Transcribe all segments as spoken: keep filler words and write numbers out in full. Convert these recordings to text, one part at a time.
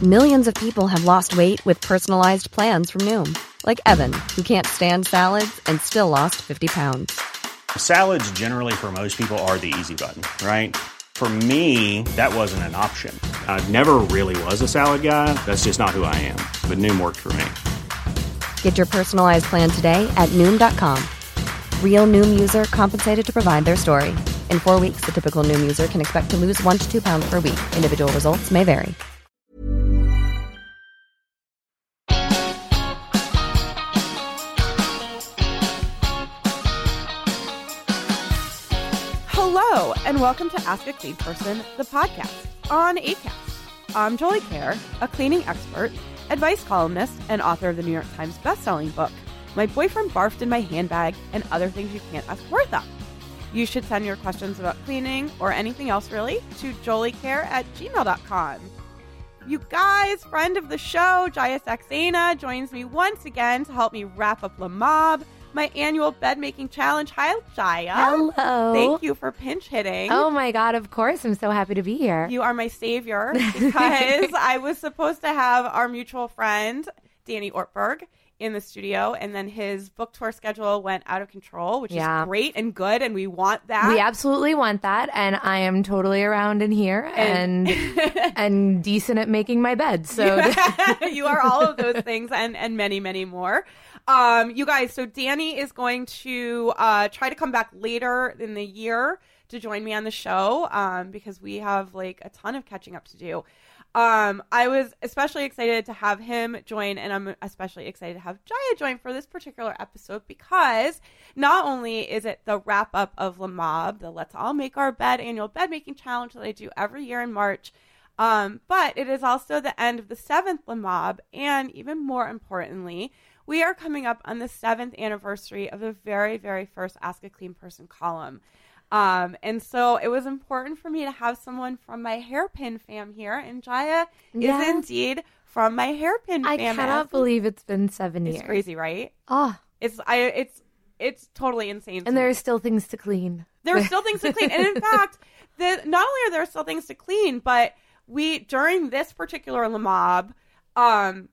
Millions of people have lost weight with personalized plans from Noom. Like Evan, who can't stand salads and still lost fifty pounds. Salads generally for most people are the easy button, right? For me, that wasn't an option. I never really was a salad guy. That's just not who I am. But Noom worked for me. Get your personalized plan today at Noom dot com. Real Noom user compensated to provide their story. In four weeks, the typical Noom user can expect to lose one to two pounds per week. Individual results may vary. Hello, and welcome to Ask a Clean Person, the podcast on Acast. I'm Jolie Kerr, a cleaning expert, advice columnist, and author of the New York Times bestselling book, My Boyfriend Barfed in My Handbag and Other Things You Can't Ask Worth Of. You should send your questions about cleaning or anything else really to joliecare at gmail dot com. You guys, friend of the show, Jaya Saxena, joins me once again to help me wrap up Le Mob, my annual bed making challenge. Hi, Jaya. Hello. Thank you for pinch hitting. Oh my God, of course. I'm so happy to be here. You are my savior because I was supposed to have our mutual friend, Danny Ortberg, in the studio, and then his book tour schedule went out of control, which yeah. is great and good, and we want that. We absolutely want that, and I am totally around in here and and, and decent at making my bed. So you are all of those things and, and many, many more. Um, you guys, so Danny is going to uh, try to come back later in the year to join me on the show um, because we have like a ton of catching up to do. Um, I was especially excited to have him join, and I'm especially excited to have Jaya join for this particular episode because not only is it the wrap up of Le Mob, the Let's All Make Our Bed annual bed making challenge that I do every year in March, um, but it is also the end of the seventh Le Mob, and even more importantly, we are coming up on the seventh anniversary of the very, very first Ask a Clean Person column. Um, and so it was important for me to have someone from my hairpin fam here, and Jaya yeah. is indeed from my hairpin I fam. I cannot believe it's been seven it's years. It's crazy, right? Oh, it's I it's it's totally insane. And there are still things to clean. There are still things to clean, and in fact, the not only are there still things to clean, but we during this particular Le Mob, um,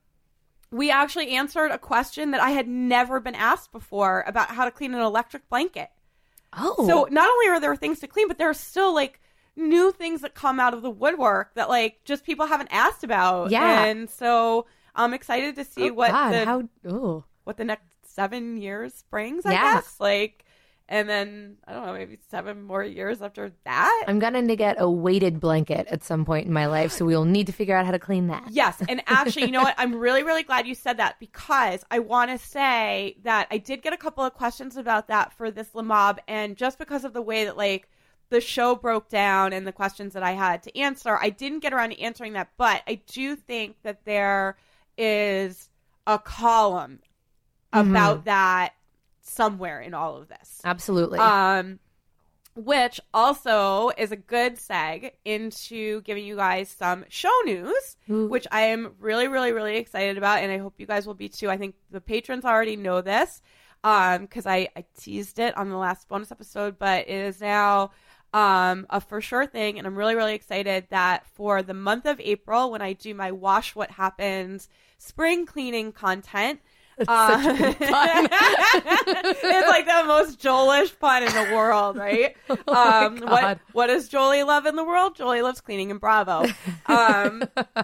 we actually answered a question that I had never been asked before about how to clean an electric blanket. Oh. So not only are there things to clean, but there are still like new things that come out of the woodwork that like just people haven't asked about. Yeah. And so I'm excited to see oh, what God, the how, oh. what the next seven years brings, I yeah. guess. Like, and then, I don't know, maybe seven more years after that. I'm going to get a weighted blanket at some point in my life, so we'll need to figure out how to clean that. Yes. And actually, you know what? I'm really, really glad you said that because I want to say that I did get a couple of questions about that for this Le Mob. And just because of the way that, like, the show broke down and the questions that I had to answer, I didn't get around to answering that. But I do think that there is a column mm-hmm. about that somewhere in all of this. Absolutely. Um, which also is a good seg into giving you guys some show news, Ooh. which I am really, really, really excited about, and I hope you guys will be too. I think the patrons already know this um, because I, I teased it on the last bonus episode, but it is now um, a for sure thing, and I'm really, really excited that for the month of April, when I do my Wash What Happens spring cleaning content, Uh, such a good pun. it's like the most Joelish pun in the world, right? Oh um, what what does Jolie love in the world? Jolie loves cleaning and Bravo. Um,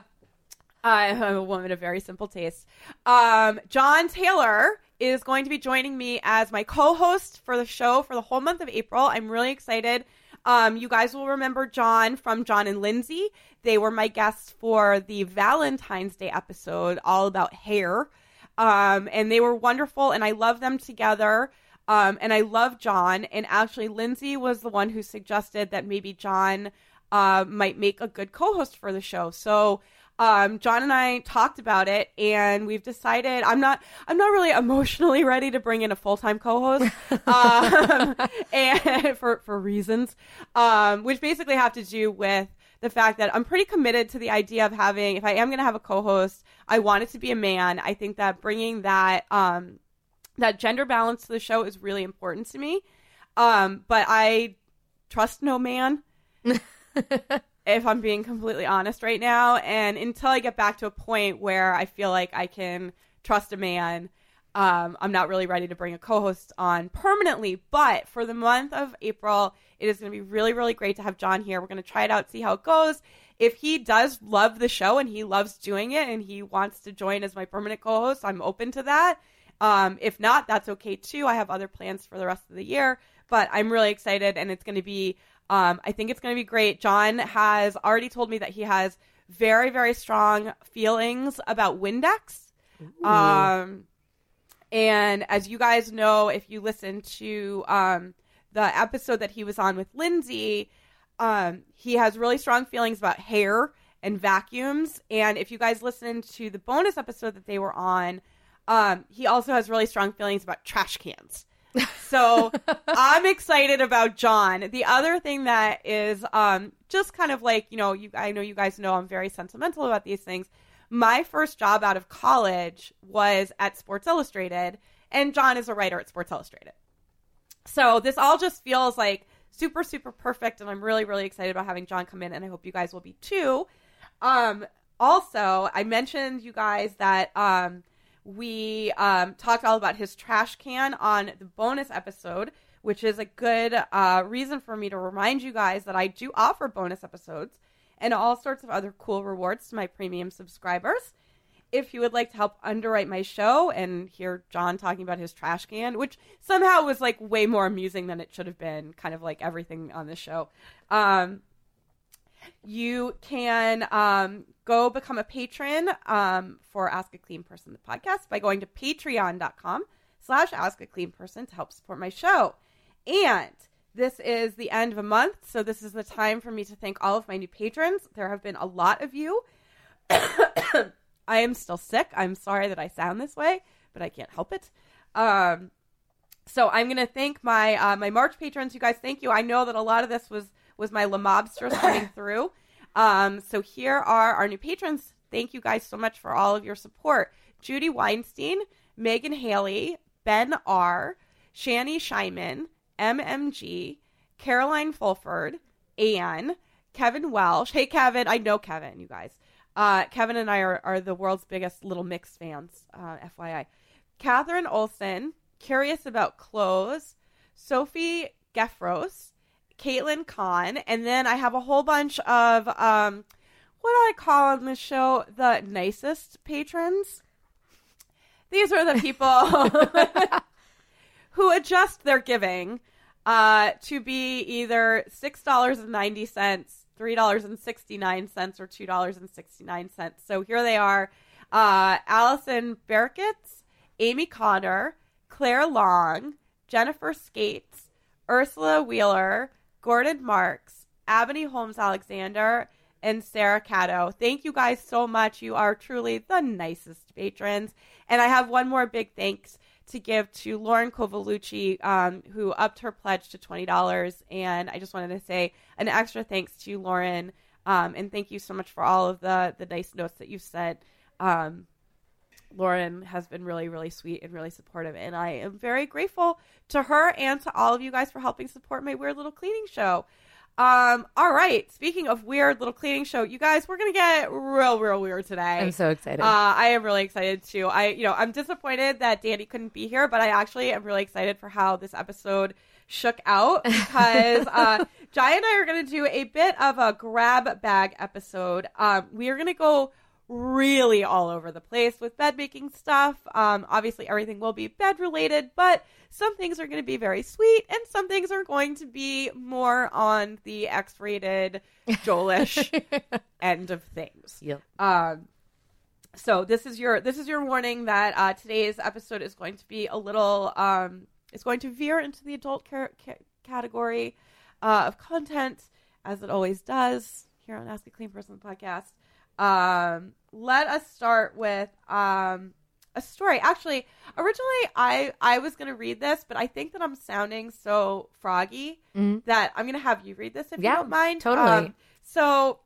I'm a woman of very simple taste. Um, John Taylor is going to be joining me as my co-host for the show for the whole month of April. I'm really excited. Um, you guys will remember John from John and Lindsay. They were my guests for the Valentine's Day episode all about hair. Um, and they were wonderful, and I love them together. Um, and I love John. And actually, Lindsay was the one who suggested that maybe John uh, might make a good co-host for the show. So um, John and I talked about it, and we've decided I'm not I'm not really emotionally ready to bring in a full-time co-host, um, and for for reasons, um, which basically have to do with the fact that I'm pretty committed to the idea of having, if I am going to have a co-host, I want it to be a man. I think that bringing that um, that gender balance to the show is really important to me. Um, but I trust no man. if I'm being completely honest right now. And until I get back to a point where I feel like I can trust a man, um, I'm not really ready to bring a co-host on permanently. But for the month of April, it is going to be really, really great to have John here. We're going to try it out, see how it goes. If he does love the show and he loves doing it and he wants to join as my permanent co-host, I'm open to that. Um, if not, that's okay too. I have other plans for the rest of the year, but I'm really excited, and it's going to be, um, I think it's going to be great. John has already told me that he has very, very strong feelings about Windex. Ooh. Um, and as you guys know, if you listen to um, the episode that he was on with Lindsay, Um, he has really strong feelings about hair and vacuums. And if you guys listen to the bonus episode that they were on, um, he also has really strong feelings about trash cans. So I'm excited about John. The other thing that is um, just kind of like, you know, you, I know you guys know I'm very sentimental about these things. My first job out of college was at Sports Illustrated, and John is a writer at Sports Illustrated. So this all just feels like super, super perfect, and I'm really, really excited about having John come in, and I hope you guys will be too. Um, also, I mentioned you guys that um, we um, talked all about his trash can on the bonus episode, which is a good uh, reason for me to remind you guys that I do offer bonus episodes and all sorts of other cool rewards to my premium subscribers. If you would like to help underwrite my show and hear John talking about his trash can, which somehow was like way more amusing than it should have been, kind of like everything on this show, um, you can um, go become a patron um, for Ask a Clean Person, the podcast, by going to patreon.com slash Ask a Clean Person to help support my show. And this is the end of a month, so this is the time for me to thank all of my new patrons. There have been a lot of you. I am still sick. I'm sorry that I sound this way, but I can't help it. Um, so I'm going to thank my uh, my March patrons. You guys, thank you. I know that a lot of this was, was my Le Mobsters coming through. Um, so here are our new patrons. Thank you guys so much for all of your support. Judy Weinstein, Megan Haley, Ben R., Shani Scheinman, M M G, Caroline Fulford, Anne, Kevin Welsh. Hey, Kevin. I know Kevin, you guys. Uh, Kevin and I are, are the world's biggest Little Mix fans, uh, F Y I. Catherine Olson, Curious About Clothes, Sophie Geffros, Caitlin Kahn, and then I have a whole bunch of, um, what do I call on this show? The nicest patrons. These are the people who adjust their giving uh, to be either six dollars and ninety cents, three dollars and sixty-nine cents, or two dollars and sixty-nine cents. So here they are. Uh, Allison Berkitz, Amy Connor, Claire Long, Jennifer Skates, Ursula Wheeler, Gordon Marks, Abony Holmes Alexander, and Sarah Caddo. Thank you guys so much. You are truly the nicest patrons. And I have one more big thanks to give to Lauren Covolucci, um, who upped her pledge to twenty dollars. And I just wanted to say an extra thanks to Lauren. Um, and thank you so much for all of the, the nice notes that you've said. Um, Lauren has been really, really sweet and really supportive. And I am very grateful to her and to all of you guys for helping support my weird little cleaning show. Um, all right. Speaking of weird little cleaning show, you guys, we're going to get real, real weird today. I'm so excited. Uh, I am really excited too. I, you know, I'm disappointed that Danny couldn't be here, but I actually am really excited for how this episode shook out because, uh, Jai and I are going to do a bit of a grab bag episode. Um, we are going to go really all over the place with bed making stuff. Um, obviously everything will be bed related, but some things are going to be very sweet and some things are going to be more on the X-rated Joelish end of things. Yep. Um, so this is your, this is your warning that, uh, today's episode is going to be a little, um, it's going to veer into the adult ca- ca- category, uh, of content, as it always does here on Ask a Clean Person podcast. Um, let us start with um, a story. Actually, originally I, I was going to read this, but I think that I'm sounding so froggy mm-hmm. that I'm going to have you read this if yeah, you don't mind. Totally. Um, so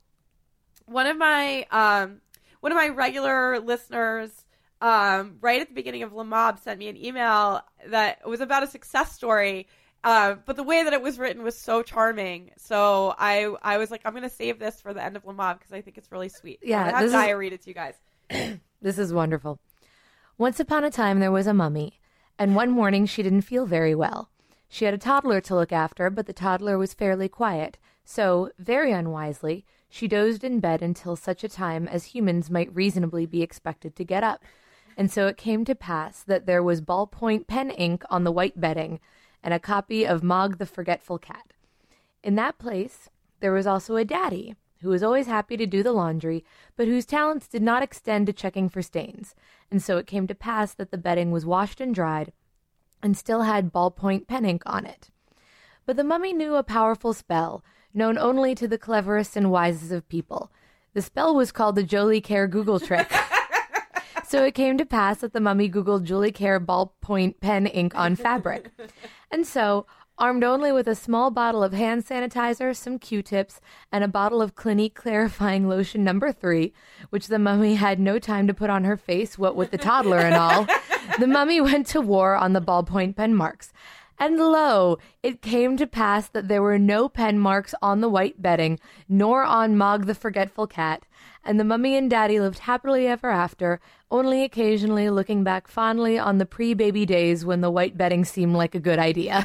one of my um, one of my regular listeners um, right at the beginning of Le Mob sent me an email that was about a success story. Uh, but the way that it was written was so charming. So I I was like, I'm going to save this for the end of Le Mauve because I think it's really sweet. Yeah, so I'm this have is- Jaya read it to you guys. This is wonderful. Once upon a time, there was a mummy, and one morning she didn't feel very well. She had a toddler to look after, but the toddler was fairly quiet. So, very unwisely, she dozed in bed until such a time as humans might reasonably be expected to get up. And so it came to pass that there was ballpoint pen ink on the white bedding and a copy of Mog the Forgetful Cat. In that place, there was also a daddy who was always happy to do the laundry, but whose talents did not extend to checking for stains. And so it came to pass that the bedding was washed and dried and still had ballpoint pen ink on it. But the mummy knew a powerful spell, known only to the cleverest and wisest of people. The spell was called the Jolie Care Google trick. So it came to pass that the mummy Googled Jolie Care ballpoint pen ink on fabric. And so, armed only with a small bottle of hand sanitizer, some Q-tips, and a bottle of Clinique clarifying lotion number three, which the mummy had no time to put on her face, what with the toddler and all, the mummy went to war on the ballpoint pen marks. And lo, it came to pass that there were no pen marks on the white bedding, nor on Mog the Forgetful Cat, and the mummy and daddy lived happily ever after, only occasionally looking back fondly on the pre-baby days when the white bedding seemed like a good idea.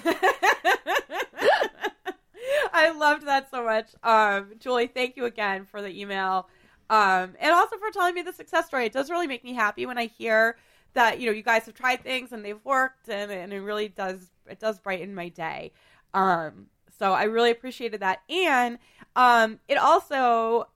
I loved that so much. Um, Julie, thank you again for the email. Um, and also for telling me the success story. It does really make me happy when I hear that, you know, you guys have tried things and they've worked, and, and it really does, it does brighten my day. Um, so I really appreciated that. And um, it also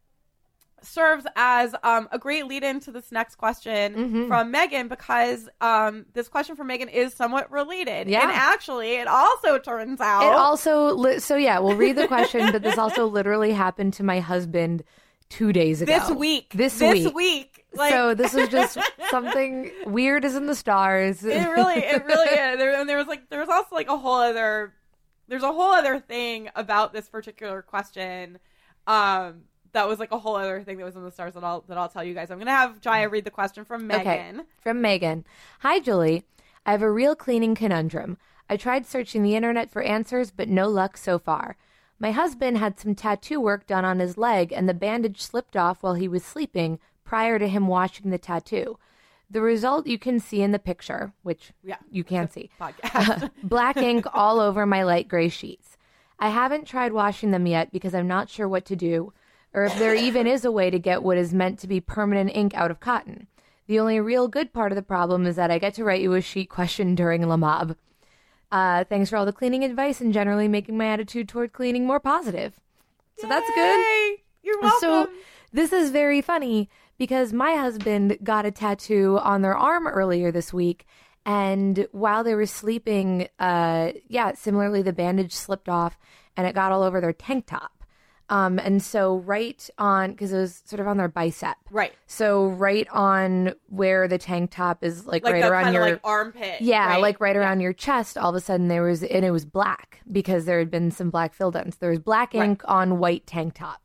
serves as um, a great lead into this next question Mm-hmm. from Megan, because um, this question from Megan is somewhat related. Yeah. And actually, it also turns out... It also, li- so yeah, we'll read the question, but this also literally happened to my husband two days ago. This week. This, This week. week. Like, So this is just something weird is in the stars. it really, it really is. There, and there was like, there was also like a whole other, there's a whole other thing about this particular question. Um, that was like a whole other thing that was in the stars that I'll, that I'll tell you guys. I'm going to have Jaya read the question from Megan. Okay, from Megan. Hi, Julie. I have a real cleaning conundrum. I tried searching the internet for answers, but no luck so far. My husband had some tattoo work done on his leg, and the bandage slipped off while he was sleeping prior to him washing the tattoo. The result you can see in the picture, which Yeah. you can't see. Podcast. Black ink all over my light gray sheets. I haven't tried washing them yet because I'm not sure what to do, or if there even is a way to get what is meant to be permanent ink out of cotton. The only real good part of the problem is that I get to write you a sheet question during Le Mauve. Uh, thanks for all the cleaning advice and generally making my attitude toward cleaning more positive. So that's good. Yay! You're welcome. So this is very funny because my husband got a tattoo on their arm earlier this week, and while they were sleeping, uh, yeah, similarly the bandage slipped off and it got all over their tank top. Um, and so right on, because it was sort of on their bicep. Right. So right on where the tank top is, like, like right the around kind your of like armpit. yeah, right? like right around your chest, all of a sudden there was, and it was black because there had been some black fill done. So there was black ink on white tank top.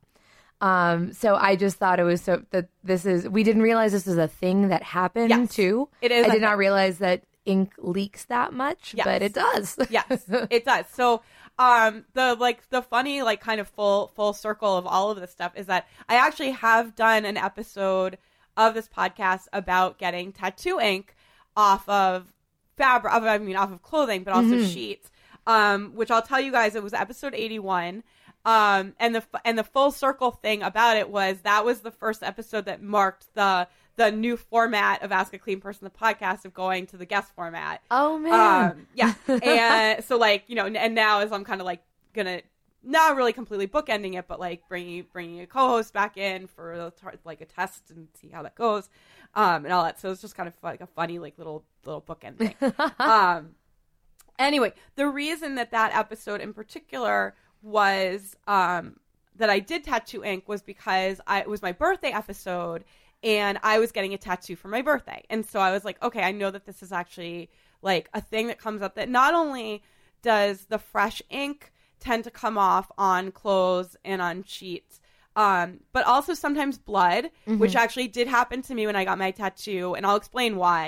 Um, so I just thought it was so that this is, we didn't realize this was a thing that happened Yes, too. it is I a did not thing. realize that ink leaks that much, Yes. but it does. Yes, it does. So, um, the like the funny like kind of full full circle of all of this stuff is that I actually have done an episode of this podcast about getting tattoo ink off of fabric. I mean, off of clothing, but also sheets. Um, which I'll tell you guys, it was episode eighty-one. Um, and the and the full circle thing about it was that was the first episode that marked the the new format of Ask a Clean Person, the podcast, of going to the guest format. Oh man. Um, yeah. And so like, you know, and now as I'm kind of like gonna not really completely bookending it, but like bringing, bringing a co-host back in for a, like a test and see how that goes. Um, and all that. So it's just kind of like a funny, like little, little bookend thing. um, anyway, the reason that that episode in particular was, um, that I did tattoo ink was because I, it was my birthday episode. And I was getting a tattoo for my birthday. And so I was like, okay, I know that this is actually like a thing that comes up, that not only does the fresh ink tend to come off on clothes and on sheets, um, but also sometimes blood, mm-hmm. which actually did happen to me when I got my tattoo. And I'll explain why.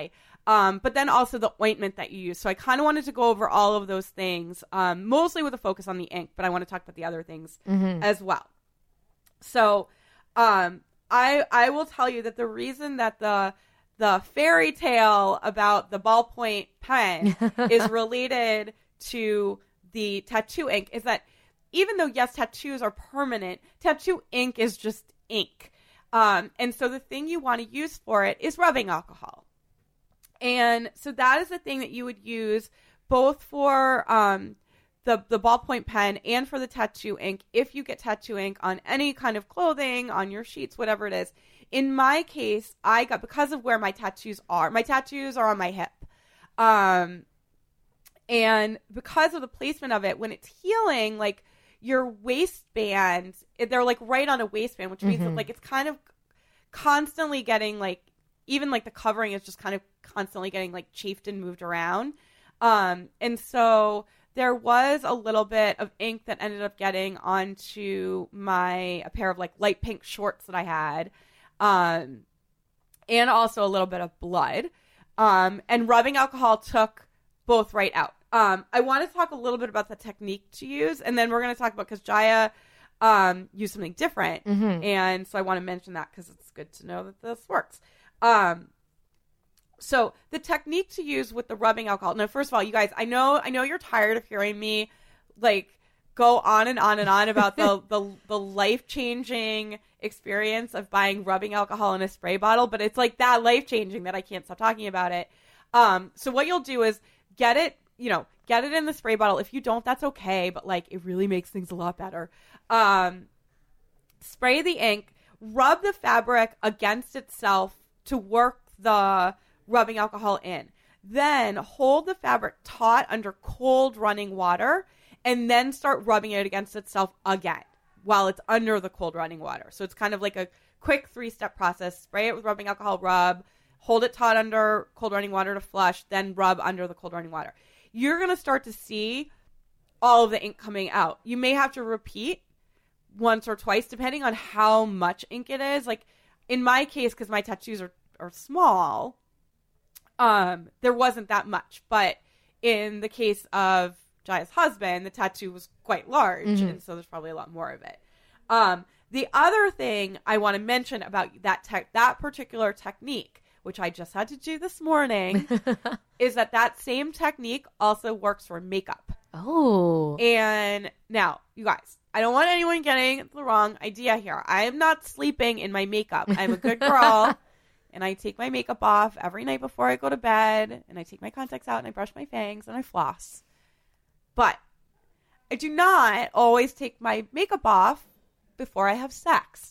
Um, but then also the ointment that you use. So I kind of wanted to go over all of those things, um, mostly with a focus on the ink, but I want to talk about the other things mm-hmm. as well. So um, I I will tell you that the reason that the the fairy tale about the ballpoint pen is related to the tattoo ink is that even though, yes, tattoos are permanent, tattoo ink is just ink. Um, and so the thing you want to use for it is rubbing alcohol. And so that is the thing that you would use both for um, the, the ballpoint pen and for the tattoo ink if you get tattoo ink on any kind of clothing, on your sheets, whatever it is. In my case, I got, because of where my tattoos are, my tattoos are on my hip. Um, and because of the placement of it, when it's healing, like your waistband, they're like right on a waistband, which means mm-hmm. that like it's kind of constantly getting like, even like the covering is just kind of constantly getting like chafed and moved around. Um, and so there was a little bit of ink that ended up getting onto my, a pair of like light pink shorts that I had. Um, and also a little bit of blood. Um, and rubbing alcohol took both right out. Um, I want to talk a little bit about the technique to use, and then we're going to talk about, because Jaya um, used something different. Mm-hmm. And so I want to mention that because it's good to know that this works. Um, so the technique to use with the rubbing alcohol. Now, first of all, you guys, I know, I know you're tired of hearing me like go on and on and on about the, the, the life-changing experience of buying rubbing alcohol in a spray bottle, but it's like that life-changing that I can't stop talking about it. Um, so what you'll do is get it, you know, get it in the spray bottle. If you don't, that's okay. But like, it really makes things a lot better. Um, spray the ink, rub the fabric against itself to work the rubbing alcohol in. Then hold the fabric taut under cold running water and then start rubbing it against itself again while it's under the cold running water. So it's kind of like a quick three-step process. Spray it with rubbing alcohol, rub, hold it taut under cold running water to flush, then rub under the cold running water. You're going to start to see all of the ink coming out. You may have to repeat once or twice depending on how much ink it is. Like in my case, because my tattoos are, are small, um, there wasn't that much. But in the case of Jaya's husband, the tattoo was quite large, mm-hmm. and so there's probably a lot more of it. Um, the other thing I want to mention about that tech, that particular technique, which I just had to do this morning, is that that same technique also works for makeup. Oh. And now, you guys, I don't want anyone getting the wrong idea here. I am not sleeping in my makeup. I'm a good girl, and I take my makeup off every night before I go to bed, and I take my contacts out, and I brush my fangs, and I floss. But I do not always take my makeup off before I have sex.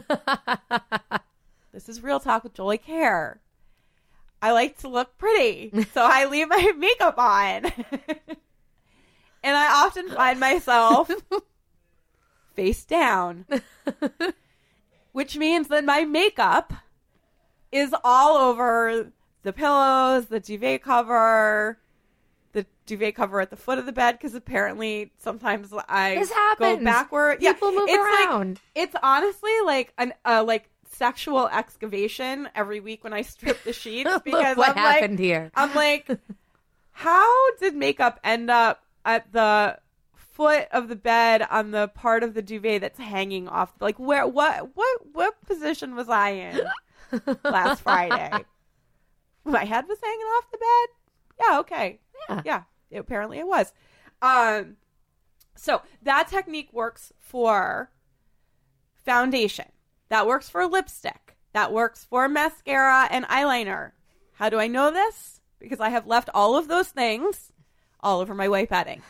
This is Real Talk with Jolie Kerr. I like to look pretty, so I leave my makeup on. And I often find myself face down, which means that my makeup is all over the pillows, the duvet cover, the duvet cover at the foot of the bed, because apparently sometimes I this happens. go backward. People yeah, move it's around. Like, it's honestly like an uh, like sexual excavation every week when I strip the sheets, because what I'm happened like, here? I'm like, how did makeup end up at the foot of the bed on the part of the duvet that's hanging off? Like, where? What? What? What position was I in last Friday? My head was hanging off the bed. Yeah. Okay. Yeah. Yeah. It, apparently, it was. Um. So that technique works for foundation. That works for lipstick. That works for mascara and eyeliner. How do I know this? Because I have left all of those things all over my white padding.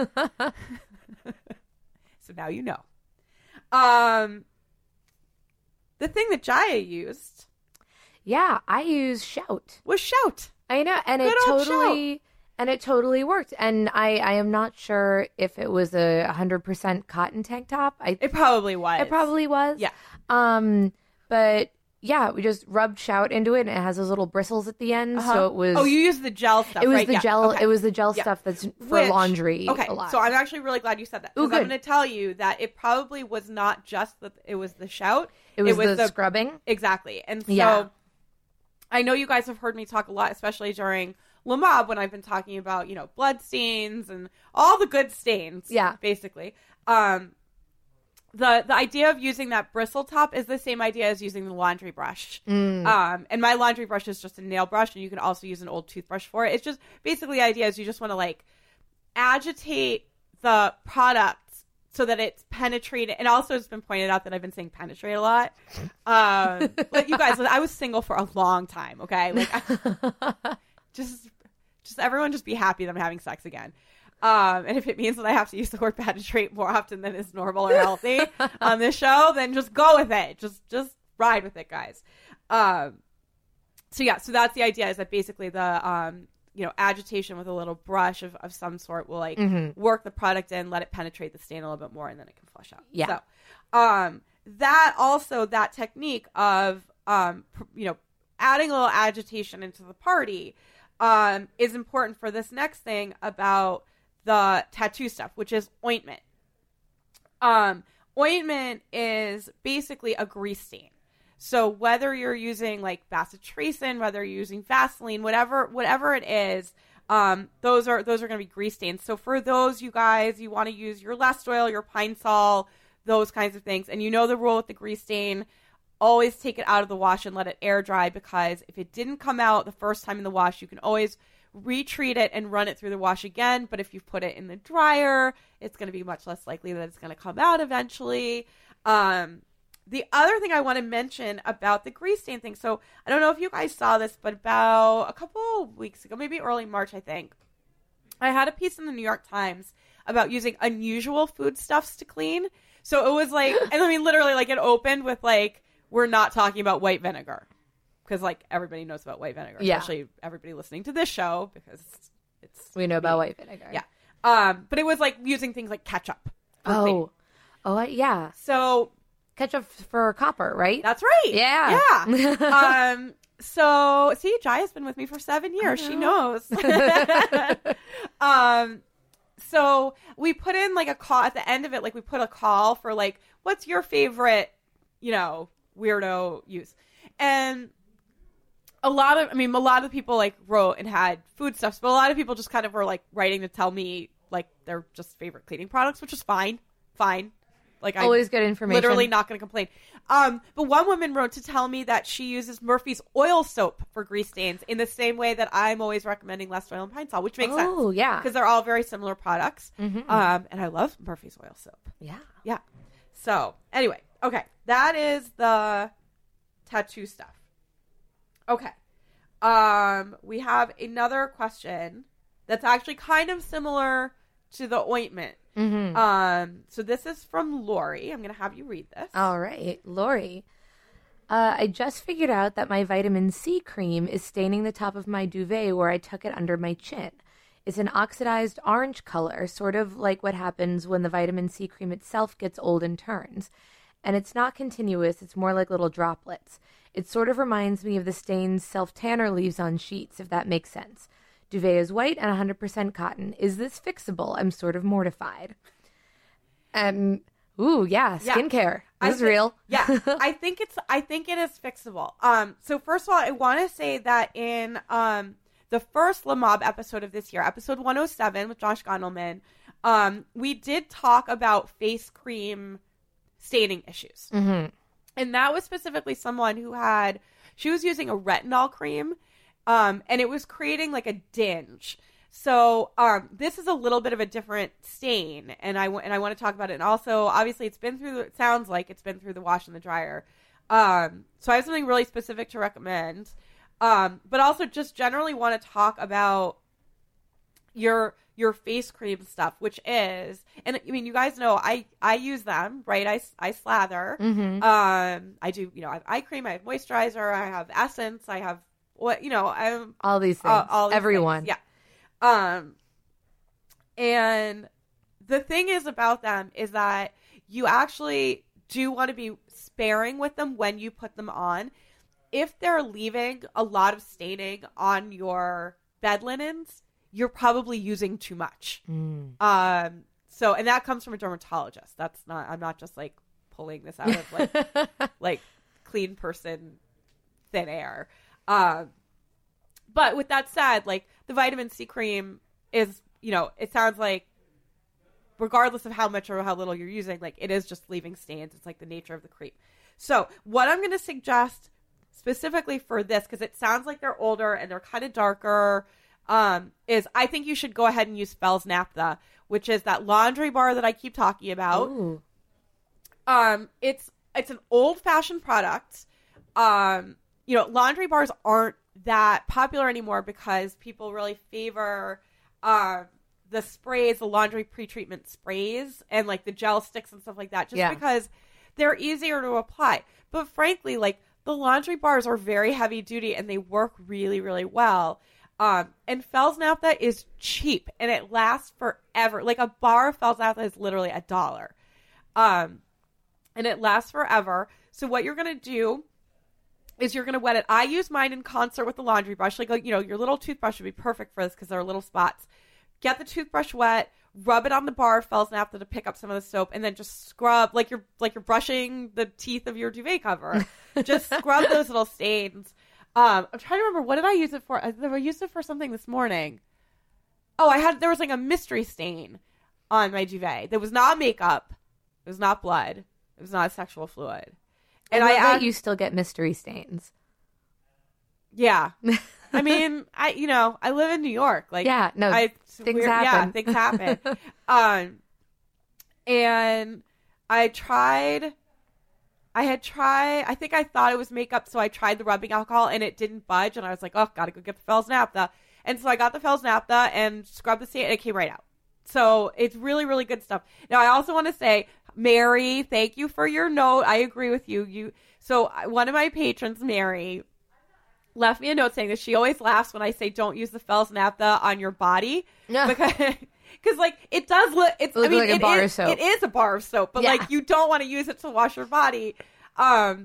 So now you know. Um, the thing that Jaya used. Yeah, I use Shout. Was Shout. I know, and Good it old totally Shout. and it totally worked. And I, I am not sure if it was a hundred percent cotton tank top. I It probably was. It probably was. Yeah. Um, but yeah, we just rubbed Shout into it, and it has those little bristles at the end. Uh-huh. So it was. Oh, you used the gel stuff. It was right? the Yeah. gel. Okay. It was the gel Yeah. stuff that's for Which- laundry. Okay, a lot. so I'm actually really glad you said that, Ooh, because I'm good. going to tell you that it probably was not just that it was the Shout. it was, the, scrubbing. Exactly. And so Yeah. I know you guys have heard me talk a lot, especially during Le Mob when I've been talking about, you know, blood stains and all the good stains. Yeah. Basically. Um, the the idea of using that bristle top is the same idea as using the laundry brush. Mm. Um, and my laundry brush is just a nail brush, and you can also use an old toothbrush for it. It's just basically the idea is you just want to like agitate the product so that it's penetrated. And also it's been pointed out that I've been saying penetrate a lot. Um, but you guys, I was single for a long time. Okay. Like I, just, just everyone just be happy that I'm having sex again. Um, and if it means that I have to use the word penetrate more often than is normal or healthy on this show, then just go with it. Just, just ride with it, guys. Um, so yeah, so that's the idea, is that basically the, um, you know, agitation with a little brush of, of some sort will like Mm-hmm. work the product in, let it penetrate the stain a little bit more, and then it can flush out. Yeah. So, um, that also, that technique of, um, pr- you know, adding a little agitation into the party, um, is important for this next thing about the tattoo stuff, which is ointment. Um, ointment is basically a grease stain. So whether you're using like bacitracin, whether you're using Vaseline, whatever whatever it is, um, those are those are going to be grease stains. So for those, you guys, you want to use your Lest oil, your Pine Sol, those kinds of things. And you know the rule with the grease stain: always take it out of the wash and let it air dry, because if it didn't come out the first time in the wash, you can always retreat it and run it through the wash again. But if you put it in the dryer, it's going to be much less likely that it's going to come out eventually. Um, The other thing I want to mention about the grease stain thing, so I don't know if you guys saw this, but about a couple of weeks ago, maybe early March, I think, I had a piece in the New York Times about using unusual foodstuffs to clean. So it was like, and I mean, literally, like, it opened with, like, we're not talking about white vinegar. Because, like, everybody knows about white vinegar, Yeah. especially everybody listening to this show, because it's... We know about white vinegar. Yeah. Um, but it was, like, using things like ketchup. for Oh. cleaning. Oh, uh, yeah. So... Ketchup for copper, right? That's right. Yeah. Yeah. um, so, see, Jaya's been with me for seven years. She knows. um, so we put in like a call at the end of it. Like we put a call for like, what's your favorite, you know, weirdo use? And a lot of, I mean, a lot of people like wrote and had foodstuffs, but a lot of people just kind of were like writing to tell me like their just favorite cleaning products, which is fine. Fine. Like Always I'm good information. Literally not going to complain. Um, but one woman wrote to tell me that she uses Murphy's oil soap for grease stains in the same way that I'm always recommending Lest oil and Pine Sol, which makes sense. Oh, yeah. Because they're all very similar products. Mhm. Um, and I love Murphy's oil soap. Yeah. Yeah. So anyway, okay, that is the tattoo stuff. Okay. Um, we have another question that's actually kind of similar to the ointment. Mm-hmm. Um, so this is from Lori. I'm going to have you read this. All right, Lori. Uh, I just figured out that my vitamin C cream is staining the top of my duvet where I tuck it under my chin. It's an oxidized orange color, sort of like what happens when the vitamin C cream itself gets old and turns. And it's not continuous, it's more like little droplets. It sort of reminds me of the stains self-tanner leaves on sheets, if that makes sense. Duvet is white and one hundred percent cotton. Is this fixable? I'm sort of mortified. Um, ooh, yeah, Yeah. skincare. I This is thi- real. Yeah, I think it's. I think it is fixable. Um, so first of all, I want to say that in um the first Le Mob episode of this year, episode one oh seven with Josh Gondelman, um, we did talk about face cream staining issues, Mm-hmm. and that was specifically someone who had she was using a retinol cream, um, and it was creating like a dinge. So um, this is a little bit of a different stain, and I w- and I want to talk about it. And also, obviously, it's been through. It sounds like it's been through the wash and the dryer. Um, so I have something really specific to recommend, um, but also just generally want to talk about your your face cream stuff, which is, and I mean, you guys know I I use them, right? I I slather. Mm-hmm. Um, I do. You know, I have eye cream, I have moisturizer, I have essence, I have what you know, I have All these things. uh, all these Everyone. things. Yeah. Um, and the thing is about them is that you actually do want to be sparing with them when you put them on. If they're leaving a lot of staining on your bed linens, you're probably using too much. Mm. Um, so, and that comes from a dermatologist. That's not, I'm not just like pulling this out of like, like clean person thin air. Uh, but with that said, like the vitamin C cream is, you know, it sounds like regardless of how much or how little you're using, like it is just leaving stains. It's like the nature of the cream. So what I'm going to suggest specifically for this, because it sounds like they're older and they're kind of darker, um, is I think you should go ahead and use Fel's Naphtha, which is that laundry bar that I keep talking about. Ooh. Um, it's it's an old-fashioned product. Um, you know, laundry bars aren't that popular anymore because people really favor uh, the sprays, the laundry pre-treatment sprays, and like the gel sticks and stuff like that, just Yeah. because they're easier to apply. But frankly, like the laundry bars are very heavy duty and they work really, really well. Um, and Fel's Naphtha is cheap and it lasts forever. Like a bar of Fel's Naphtha is literally a dollar. Um, and it lasts forever. So what you're going to do is you're going to wet it. I use mine in concert with the laundry brush. Like, you know, your little toothbrush would be perfect for this because there are little spots. Get the toothbrush wet, rub it on the bar of Fel's Naphtha to pick up some of the soap, and then just scrub like you're like you're brushing the teeth of your duvet cover. Just scrub those little stains. Um, I'm trying to remember, what did I use it for? I, I used it for something this morning. Oh, I had there was like a mystery stain on my duvet. That was not makeup. It was not blood. It was not sexual fluid. And I, I, love that add- you still get mystery stains. Yeah. I mean, I you know, I live in New York. Like, Yeah, no, I, it's things weird- happen. Yeah, things happen. um, and I tried. I had tried. I think I thought it was makeup, so I tried the rubbing alcohol, and it didn't budge. And I was like, "Oh, gotta go get the Fel's Naphtha." And so I got the Fel's Naphtha and scrubbed the stain, and it came right out. So it's really, really good stuff. Now, I also want to say, Mary, thank you for your note. I agree with you. You. So one of my patrons, Mary, left me a note saying that she always laughs when I say don't use the Fel's Naphtha on your body. Yeah. Because, because like, it does look, it's, Looks I mean, like a it bar of is- soap. It is a bar of soap, but Yeah. like, you don't want to use it to wash your body. Um,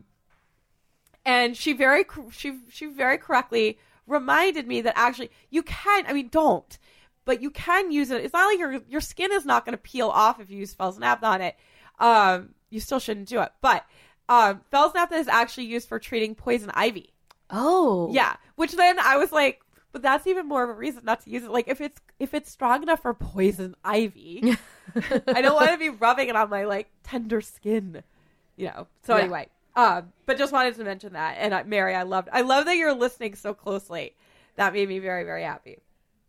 and she very, cor- she, she very correctly reminded me that actually you can, I mean, don't, but you can use it. It's not like your, your skin is not going to peel off if you use Fel's Naphtha on it. Um, you still shouldn't do it, but, um, Fel's Naphtha is actually used for treating poison ivy. Oh. Yeah. Which then I was like, but that's even more of a reason not to use it. Like if it's, if it's strong enough for poison ivy, I don't want to be rubbing it on my like tender skin, you know? So Yeah. anyway, um, but just wanted to mention that. And uh, Mary, I loved, I love that you're listening so closely. That made me very, very happy.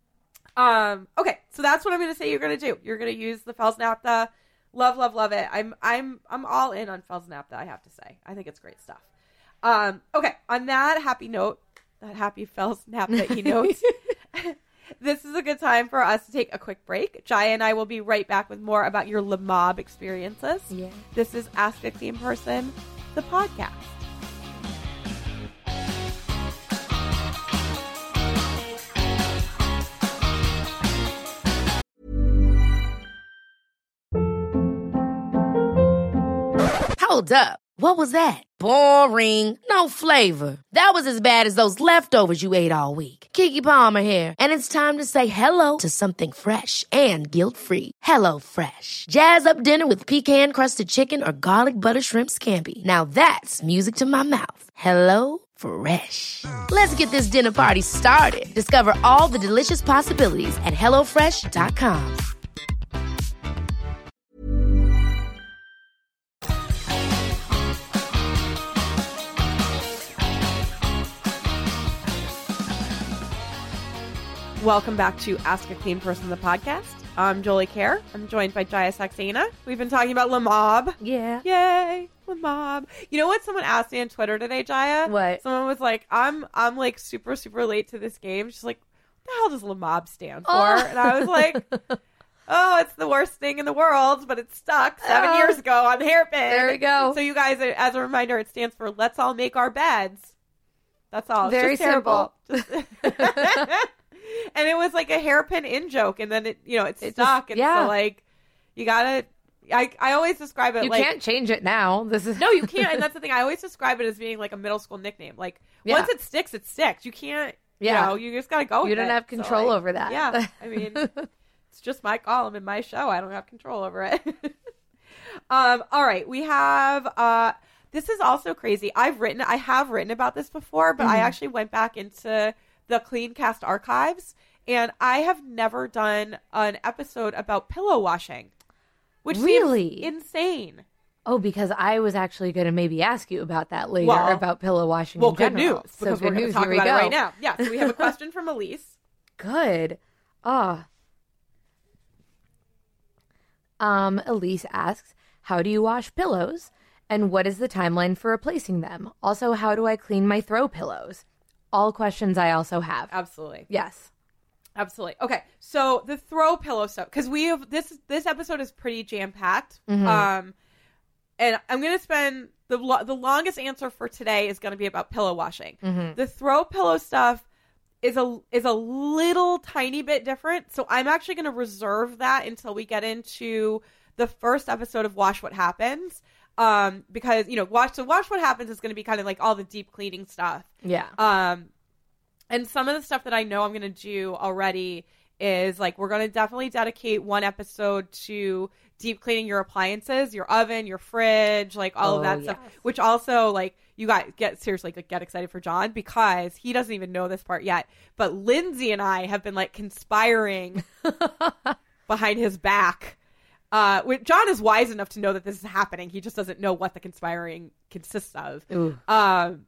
Um, okay. So that's what I'm going to say you're going to do. You're going to use the Fel's Naphtha. Love, love, love it. I'm, I'm, I'm all in on Fel's Naphtha, I have to say. I think it's great stuff. Um, okay, on that happy note, that happy Fel's Naphtha note, this is a good time for us to take a quick break. Jaya and I will be right back with more about your Limob experiences. Yeah. This is Ask a Clean Person, the podcast. Hold up. What was that? Boring. No flavor. That was as bad as those leftovers you ate all week. Keke Palmer here, and it's time to say hello to something fresh and guilt-free. Hello Fresh. Jazz up dinner with pecan-crusted chicken or garlic butter shrimp scampi. Now that's music to my mouth. Hello Fresh. Let's get this dinner party started. Discover all the delicious possibilities at hello fresh dot com. Welcome back to Ask a Clean Person, the podcast. I'm Jolie Kerr. I'm joined by Jaya Saxena. We've been talking about Limob. Yeah. Yay, Limob. You know what someone asked me on Twitter today, Jaya? What? Someone was like, I'm I'm like super, super late to this game. She's like, what the hell does Limob stand for? Oh. And I was like, oh, it's the worst thing in the world, but it stuck seven Oh. years ago on Hairpin. There we go. So you guys, as a reminder, it stands for Let's All Make Our Beds. That's all. It's Very just terrible. Just- and it was like a hairpin in joke, and then it, you know, it It stuck. just- and yeah. so like, you gotta. I I always describe it You like can't change it now. This is no, you can't. And that's the thing. I always describe it as being like a middle school nickname. Like Yeah. once it sticks, it sticks. You can't. Yeah. You know, you just gotta go. You with don't it. have So, control like, over that. Yeah. I mean, it's just my column in my show. I don't have control over it. um. All right. We have uh this is also crazy. I've written, I have written about this before, but mm-hmm. I actually went back into the CleanCast archives, and I have never done an episode about pillow washing, which really seems insane. Oh, because I was actually going to maybe ask you about that later, well, about pillow washing well, in general. Well, good news, because so we're good going to news. talk Here about we it go. right now. Yeah, so we have a question from Elise. Good. Ah. Um, Elise asks, how do you wash pillows? And what is the timeline for replacing them? Also, how do I clean my throw pillows? All questions I also have. Absolutely. Yes. Absolutely. Okay, so the throw pillow stuff, because we have this this episode is pretty jam packed, mm-hmm. um, and I'm gonna spend the lo- the longest answer for today is gonna be about pillow washing. Mm-hmm. The throw pillow stuff is a is a little tiny bit different, so I'm actually gonna reserve that until we get into the first episode of Wash What Happens, um, because you know, watch so Wash What Happens is gonna be kind of like all the deep cleaning stuff, yeah, um. And some of the stuff that I know I'm going to do already is like we're going to definitely dedicate one episode to deep cleaning your appliances, your oven, your fridge, like all oh, of that yes. stuff. Which also like you guys get seriously like, get excited for John because he doesn't even know this part yet. But Lindsay and I have been like conspiring behind his back. Uh, John is wise enough to know that this is happening. He just doesn't know what the conspiring consists of. Ooh. Um.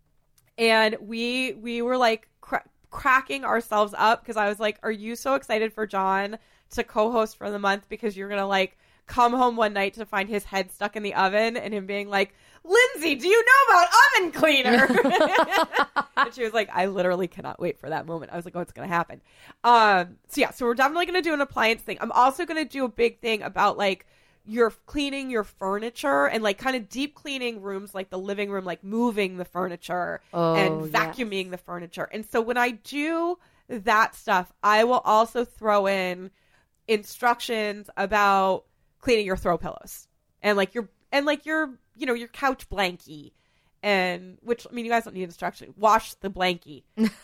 And we we were like cra- cracking ourselves up because I was like, are you so excited for John to co-host for the month because you're going to like come home one night to find his head stuck in the oven and him being like, Lindsay, do you know about oven cleaner? And she was like, I literally cannot wait for that moment. I was like, oh, it's going to happen. Um, so yeah, so we're definitely going to do an appliance thing. I'm also going to do a big thing about like you're cleaning your furniture and like kind of deep cleaning rooms like the living room, like moving the furniture oh, and vacuuming yes. the furniture. And so when I do that stuff, I will also throw in instructions about cleaning your throw pillows and like your and like your you know your couch blankie, and which I mean you guys don't need instruction. Wash the blankie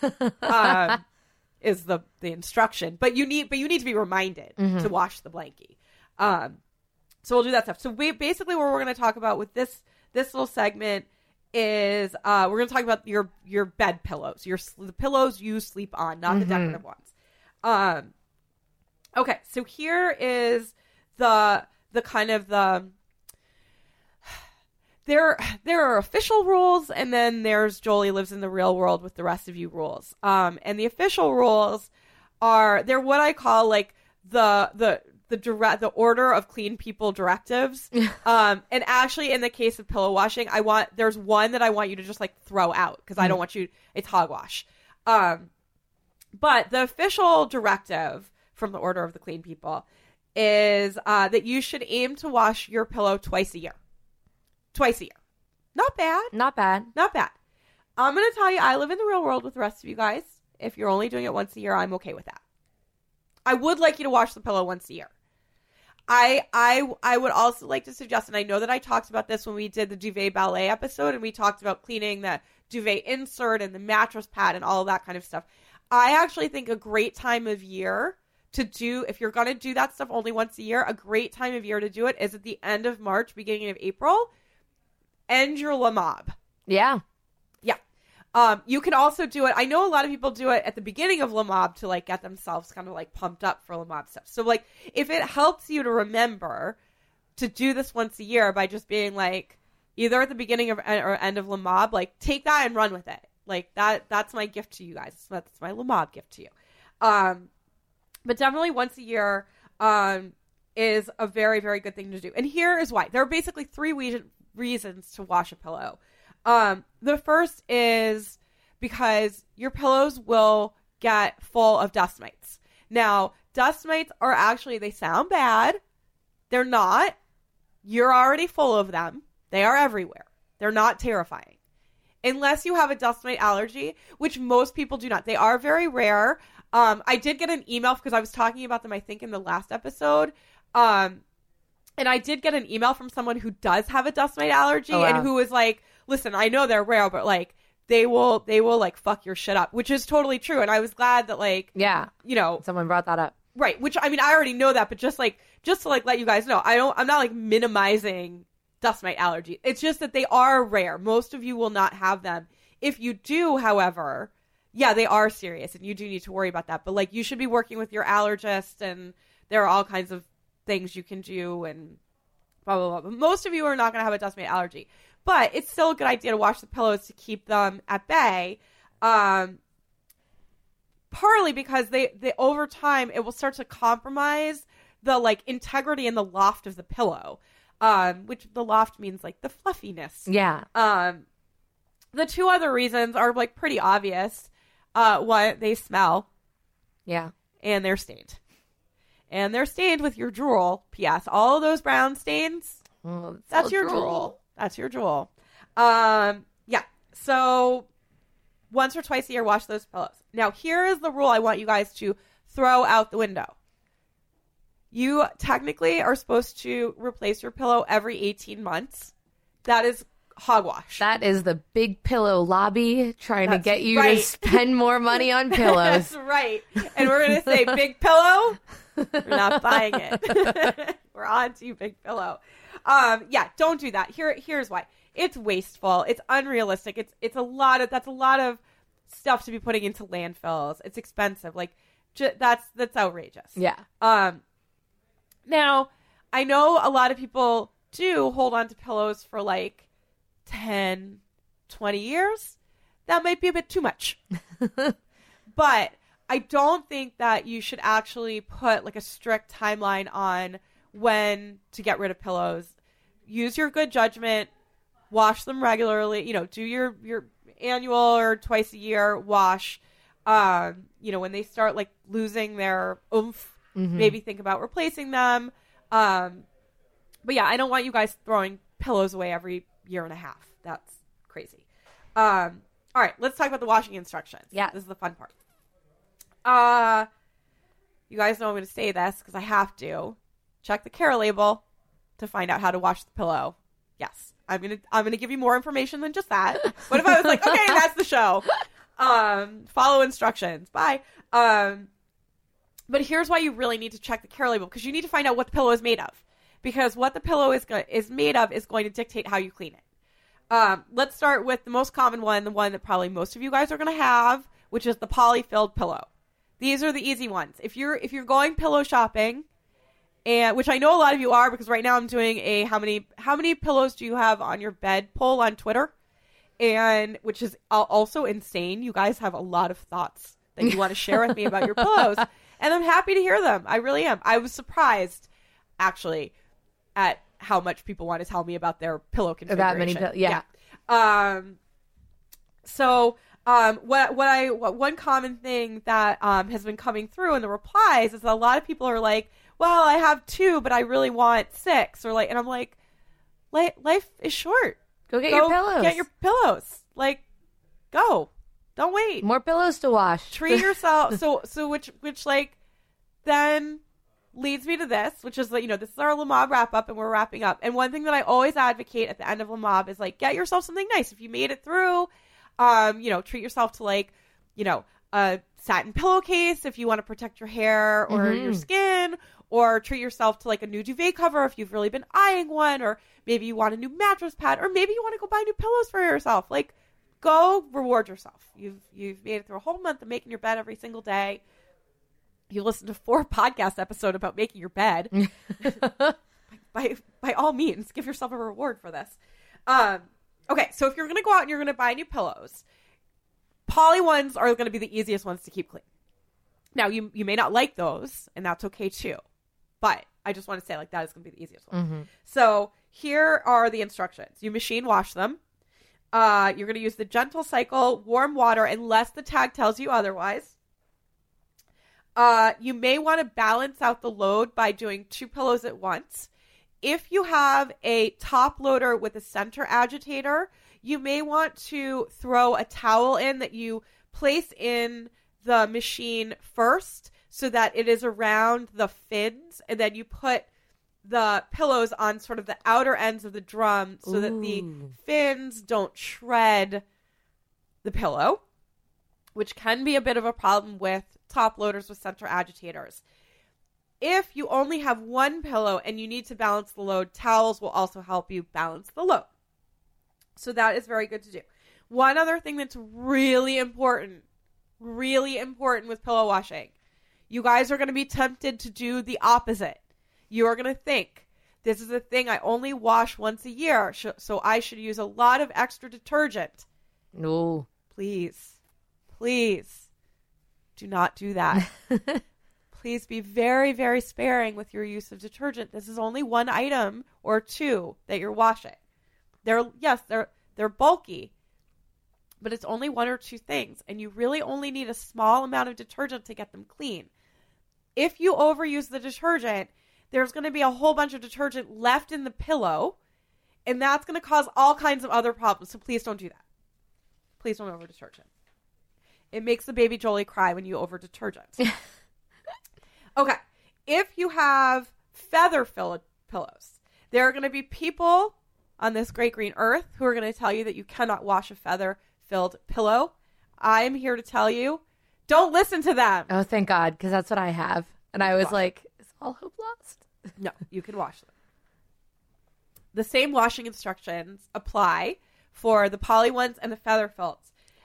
um, is the the instruction, but you need but you need to be reminded mm-hmm. to wash the blankie. Um, So we'll do that stuff. So we basically what we're going to talk about with this this little segment is uh, we're going to talk about your your bed pillows, your the pillows you sleep on, not mm-hmm. the decorative ones. Um, okay, so here is the the kind of the there there are official rules, and then there's Jolie lives in the real world with the rest of you rules. Um, and the official rules are they're what I call like the the the direct the order of clean people directives. um and actually in the case of pillow washing, I want there's one that I want you to just like throw out because mm. I don't want you it's hogwash. Um but the official directive from the order of the clean people is uh that you should aim to wash your pillow twice a year. Twice a year. Not bad. Not bad. Not bad. I'm gonna tell you, I live in the real world with the rest of you guys. If you're only doing it once a year, I'm okay with that. I would like you to wash the pillow once a year. I I I would also like to suggest, and I know that I talked about this when we did the duvet ballet episode, and we talked about cleaning the duvet insert and the mattress pad and all of that kind of stuff. I actually think a great time of year to do, if you're going to do that stuff only once a year, a great time of year to do it is at the end of March, beginning of April. End your Lamab. Yeah. Yeah. Um, you can also do it. I know a lot of people do it at the beginning of Lamab to like get themselves kind of like pumped up for Lamab stuff. So like if it helps you to remember to do this once a year by just being like either at the beginning of or end of Lamab, like take that and run with it. Like that, that's my gift to you guys. That's my Lamab gift to you. Um, but definitely once a year, um, is a very, very good thing to do. And here is why. There are basically three re- reasons to wash a pillow. Um, the first is because your pillows will get full of dust mites. Now, dust mites are actually, they sound bad. They're not. You're already full of them. They are everywhere. They're not terrifying. Unless you have a dust mite allergy, which most people do not. They are very rare. Um, I did get an email because I was talking about them, I think, in the last episode. Um, and I did get an email from someone who does have a dust mite allergy oh, wow. and who was like, listen, I know they're rare, but like they will, they will like fuck your shit up, which is totally true. And I was glad that like, yeah, you know, someone brought that up. Right. Which I mean, I already know that, but just like, just to like let you guys know, I don't, I'm not like minimizing dust mite allergy. It's just that they are rare. Most of you will not have them. If you do, however, yeah, they are serious and you do need to worry about that. But like, you should be working with your allergist, and there are all kinds of things you can do and blah, blah, blah. But most of you are not going to have a dust mite allergy. But it's still a good idea to wash the pillows to keep them at bay. Um, partly because they, they over time, it will start to compromise the like integrity and the loft of the pillow. Um, which the loft means like the fluffiness. Yeah. Um, the two other reasons are like pretty obvious. Uh, one, they smell. Yeah. And they're stained. And they're stained with your drool. P S. All of those brown stains, Oh, that's your drool. drool. That's your drool. Um, yeah. So once or twice a year, wash those pillows. Now, here is the rule I want you guys to throw out the window. You technically are supposed to replace your pillow every eighteen months. That is hogwash. That is the Big Pillow lobby trying That's to get you right. to spend more money on pillows. That's right. And we're going to say, Big Pillow, we're not buying it. We're on to you, Big Pillow. Um, yeah, don't do that. Here, here's why. It's wasteful. It's unrealistic. It's it's a lot of that's a lot of stuff to be putting into landfills. It's expensive. Like j- that's that's outrageous. Yeah. Um. Now, I know a lot of people do hold on to pillows for like ten, twenty years. That might be a bit too much. But I don't think that you should actually put like a strict timeline on when to get rid of pillows. Use your good judgment. Wash them regularly. You know, do your, your annual or twice a year wash. Um, you know, when they start like losing their oomph, mm-hmm. maybe think about replacing them. Um, but yeah, I don't want you guys throwing pillows away every year and a half. That's crazy. Um, all right, let's talk about the washing instructions. Yeah. This is the fun part. Uh, you guys know I'm going to say this because I have to. Check the care label to find out how to wash the pillow. Yes. I'm going to I'm gonna give you more information than just that. What if I was like, okay, that's the show. Um, follow instructions. Bye. Um, but here's why you really need to check the care label, because you need to find out what the pillow is made of. Because what the pillow is go- is made of is going to dictate how you clean it. Um, let's start with the most common one, the one that probably most of you guys are going to have, which is the poly-filled pillow. These are the easy ones. If you're if you're going pillow shopping, and which I know a lot of you are, because right now I'm doing a how many how many pillows do you have on your bed poll on Twitter, and which is also insane. You guys have a lot of thoughts that you want to share with me about your pillows, and I'm happy to hear them. I really am. I was surprised, actually, at how much people want to tell me about their pillow configuration. That many pillows, yeah. yeah. Um. So, um, what what I what one common thing that um has been coming through in the replies is that a lot of people are like, well, I have two, but I really want six, or like, and I'm like, life is short. Go get go your pillows. Get your pillows. Like, go. Don't wait. More pillows to wash. Treat yourself. so, so which, which like, then leads me to this, which is like, you know, this is our Le Mob wrap up, and we're wrapping up. And one thing that I always advocate at the end of Le Mob is like, get yourself something nice. If you made it through, um, you know, treat yourself to like, you know, a satin pillowcase if you want to protect your hair or mm-hmm. your skin, or treat yourself to like a new duvet cover if you've really been eyeing one, or maybe you want a new mattress pad, or maybe you want to go buy new pillows for yourself. Like, go reward yourself. You've you've made it through a whole month of making your bed every single day. You listened to four podcast episodes about making your bed. by, by by all means, give yourself a reward for this. Um, okay, so if you're going to go out and you're going to buy new pillows, poly ones are going to be the easiest ones to keep clean. Now, you you may not like those, and that's okay too. But I just want to say, like, that is going to be the easiest one. Mm-hmm. So here are the instructions. You machine wash them. Uh, you're going to use the gentle cycle, warm water, unless the tag tells you otherwise. Uh, you may want to balance out the load by doing two pillows at once. If you have a top loader with a center agitator, you may want to throw a towel in that you place in the machine first, so that it is around the fins, and then you put the pillows on sort of the outer ends of the drum so Ooh. that the fins don't shred the pillow, which can be a bit of a problem with top loaders with center agitators. If you only have one pillow and you need to balance the load, towels will also help you balance the load. So that is very good to do. One other thing that's really important, really important with pillow washing. You guys are going to be tempted to do the opposite. You are going to think, this is a thing I only wash once a year, so I should use a lot of extra detergent. No. Please, please do not do that. Please be very, very sparing with your use of detergent. This is only one item or two that you're washing. They're, yes, they're, they're bulky, but it's only one or two things, and you really only need a small amount of detergent to get them clean. If you overuse the detergent, there's going to be a whole bunch of detergent left in the pillow, and that's going to cause all kinds of other problems, so please don't do that. Please don't over detergent. It makes the baby Jolie cry when you over detergent. Okay, if you have feather-filled pillows, there are going to be people on this great green earth who are going to tell you that you cannot wash a feather-filled pillow. I'm here to tell you, don't listen to them. Oh, thank God, because that's what I have. And I was like, is all hope lost? No, you can wash them. The same washing instructions apply for the poly ones and the feather-filled.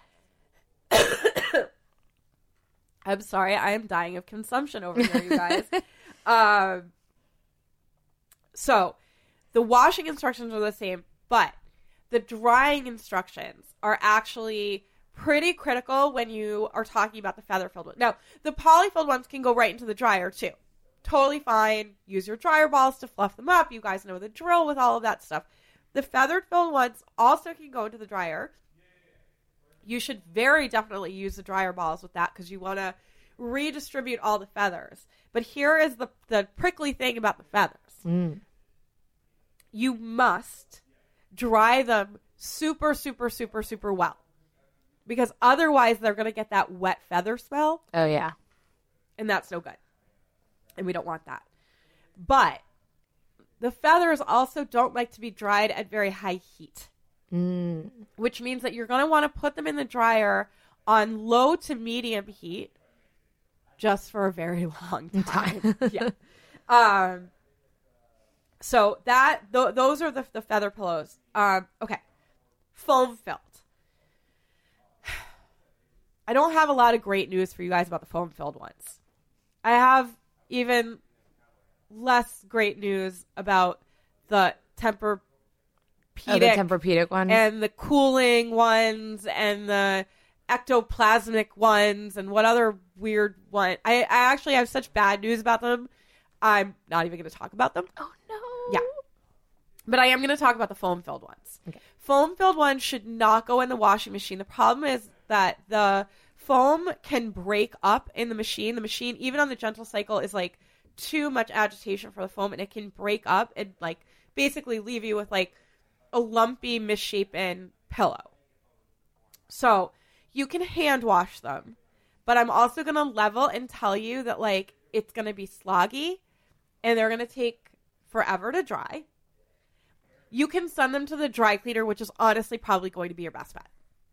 I'm sorry, I am dying of consumption over here, you guys. um, so, the washing instructions are the same, but the drying instructions are actually pretty critical when you are talking about the feather-filled ones. Now, the poly-filled ones can go right into the dryer, too. Totally fine. Use your dryer balls to fluff them up. You guys know the drill with all of that stuff. The feathered-filled ones also can go into the dryer. You should very definitely use the dryer balls with that because you want to redistribute all the feathers. But here is the, the prickly thing about the feathers. Mm. You must dry them super, super, super, super well. Because otherwise they're going to get that wet feather smell. Oh, yeah. And that's no good. And we don't want that. But the feathers also don't like to be dried at very high heat. Mm. Which means that you're going to want to put them in the dryer on low to medium heat just for a very long time. yeah. Um. So that th- those are the, the feather pillows. Um. Okay. Foam filled. I don't have a lot of great news for you guys about the foam filled ones. I have even less great news about the Tempur. Oh, the Tempur-Pedic ones? And the cooling ones and the ectoplasmic ones and what other weird one. I, I actually have such bad news about them. I'm not even going to talk about them. Oh, no. Yeah. But I am going to talk about the foam-filled ones. Okay. Foam-filled ones should not go in the washing machine. The problem is that the foam can break up in the machine. The machine, even on the gentle cycle, is like too much agitation for the foam, and it can break up and like basically leave you with like a lumpy, misshapen pillow. So you can hand wash them, but I'm also going to level and tell you that like it's going to be sloggy and they're going to take forever to dry. You can send them to the dry cleaner, which is honestly probably going to be your best bet.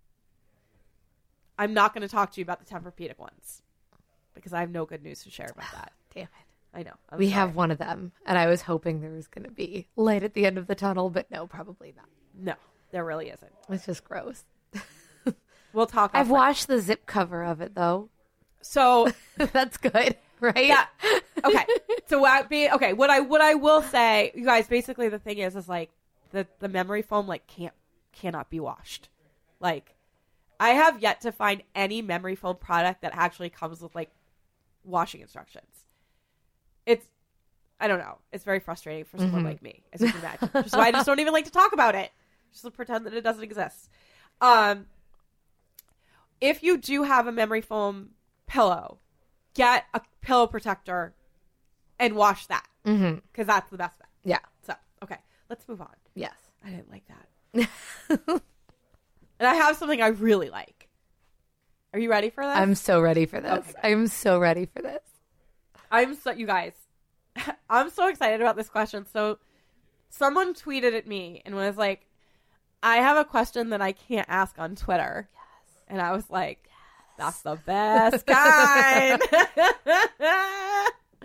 I'm not going to talk to you about the Tempur-Pedic ones because I have no good news to share about that. Damn it. I know. I'm we sorry. have one of them, and I was hoping there was going to be light at the end of the tunnel, but no, probably not. No, there really isn't. It's just gross. We'll talk. I've offline. washed the zip cover of it, though. So that's good, right? Yeah. Okay. So what? Be okay. What I what I will say, you guys. Basically, the thing is, is like the the memory foam like can't cannot be washed. Like, I have yet to find any memory foam product that actually comes with like washing instructions. It's, I don't know. It's very frustrating for someone Mm-hmm. like me, as you can imagine. Which is why I just don't even like to talk about it. Just to pretend that it doesn't exist. Um, if you do have a memory foam pillow, get a pillow protector and wash that. Because Mm-hmm. that's the best bet. Yeah. So, okay, let's move on. Yes. I didn't like that. And I have something I really like. Are you ready for this? I'm so ready for this. Okay, good. I'm so ready for this. I'm so, you guys, I'm so excited about this question. So someone tweeted at me and was like, I have a question that I can't ask on Twitter. Yes. And I was like, yes. That's the best kind.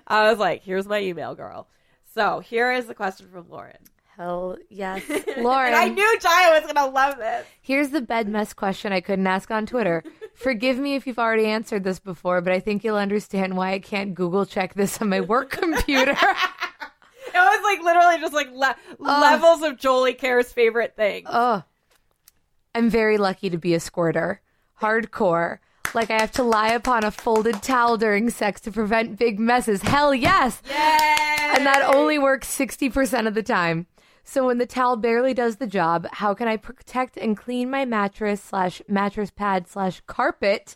I was like, here's my email, girl. So here is the question from Lauren. Hell yes. Lauren. And I knew Jaya was going to love this. Here's the bed mess question I couldn't ask on Twitter. Forgive me if you've already answered this before, but I think you'll understand why I can't Google check this on my work computer. It was like literally just like le- Oh. levels of Jolie Care's favorite thing. Oh, I'm very lucky to be a squirter. Hardcore. Like I have to lie upon a folded towel during sex to prevent big messes. Hell yes. Yay! And that only works sixty percent of the time. So when the towel barely does the job, how can I protect and clean my mattress slash mattress pad slash carpet?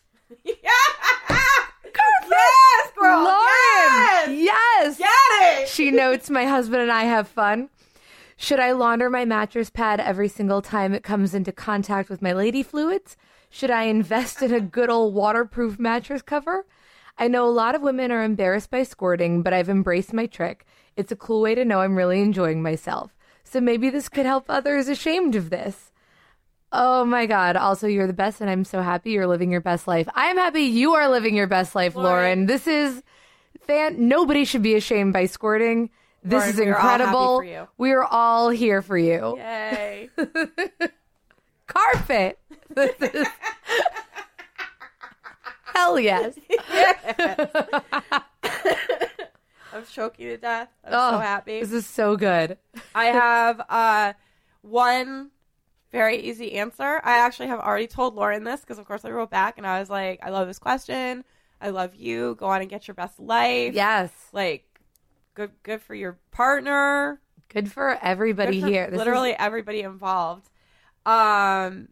Yes, girl. Lauren! Yes. Yes! Get it. She notes my husband and I have fun. Should I launder my mattress pad every single time it comes into contact with my lady fluids? Should I invest in a good old waterproof mattress cover? I know a lot of women are embarrassed by squirting, but I've embraced my trick. It's a cool way to know I'm really enjoying myself. So maybe this could help others ashamed of this. Oh my God. Also, you're the best, and I'm so happy you're living your best life. I am happy you are living your best life, Lauren. Lauren. This is fan. Nobody should be ashamed by squirting. This Lauren, is we are all happy incredible. for you. We are all here for you. Yay. Carpet. Hell yes. I'm choking to death. I'm Oh, so happy. This is so good. I have uh, one very easy answer. I actually have already told Lauren this because, of course, I wrote back and I was like, I love this question. I love you. Go on and get your best life. Yes. Like, good good for your partner. Good for everybody Good for here. This literally is- everybody involved. Um,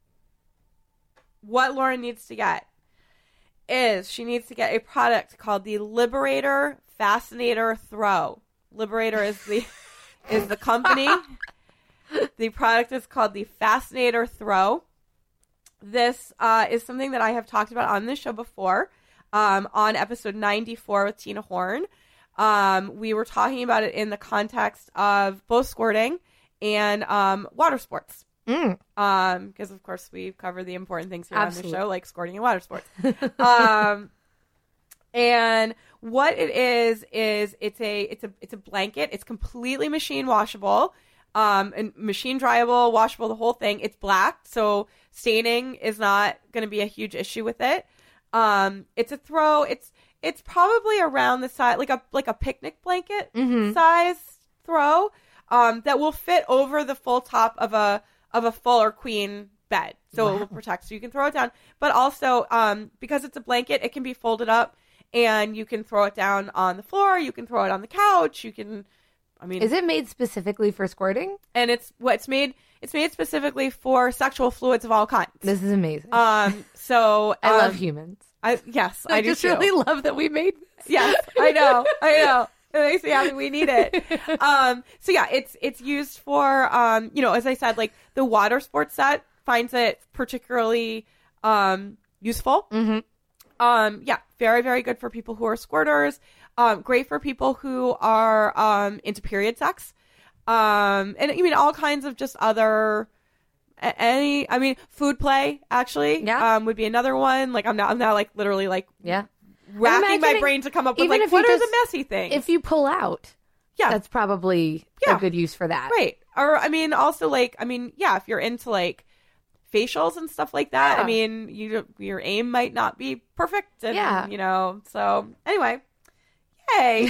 what Lauren needs to get is she needs to get a product called the Liberator Fascinator Throw. Liberator is the is the company. The product is called the Fascinator Throw. This uh, is something that I have talked about on this show before, um, on episode ninety-four with Tina Horn. Um, we were talking about it in the context of both squirting and um, water sports. Mm. Um, because of course we cover the important things here Absolutely. on the show, like squirting and water sports. um, and what it is is it's a it's a it's a blanket. It's completely machine washable, um, and machine dryable, washable, the whole thing. It's black, so staining is not going to be a huge issue with it. Um, it's a throw. It's it's probably around the size, like a like a picnic blanket Mhm. size throw, um, that will fit over the full top of a of a full or queen bed, so Wow. it will protect. So you can throw it down, but also um, because it's a blanket, it can be folded up, and you can throw it down on the floor. You can throw it on the couch. You can, I mean, Is it made specifically for squirting? and it's what's made. It's made specifically for sexual fluids of all kinds. This is amazing. Um, so I love um, humans. I yes, I, I, do just too. really love that we made this. Yes, I know. I know. It makes me happy. We need it. Um, so yeah, it's it's used for um, you know, as I said, like the water sports set finds it particularly um, useful. Mhm. Um, yeah, very very good for people who are squirters. Um, great for people who are um, into period sex. Um, and I mean all kinds of just other. a- Any, I mean, food play actually, Yeah. um, would be another one. Like I'm not, I'm not like literally like Yeah. racking my imagining- brain to come up with even like if you what are just- the messy things. If you pull out, yeah, that's probably Yeah. a good use for that. right. Or I mean, also like I mean, yeah, if you're into like facials and stuff like that, Yeah. I mean, you your aim might not be perfect, and Yeah. you know. So anyway, yay!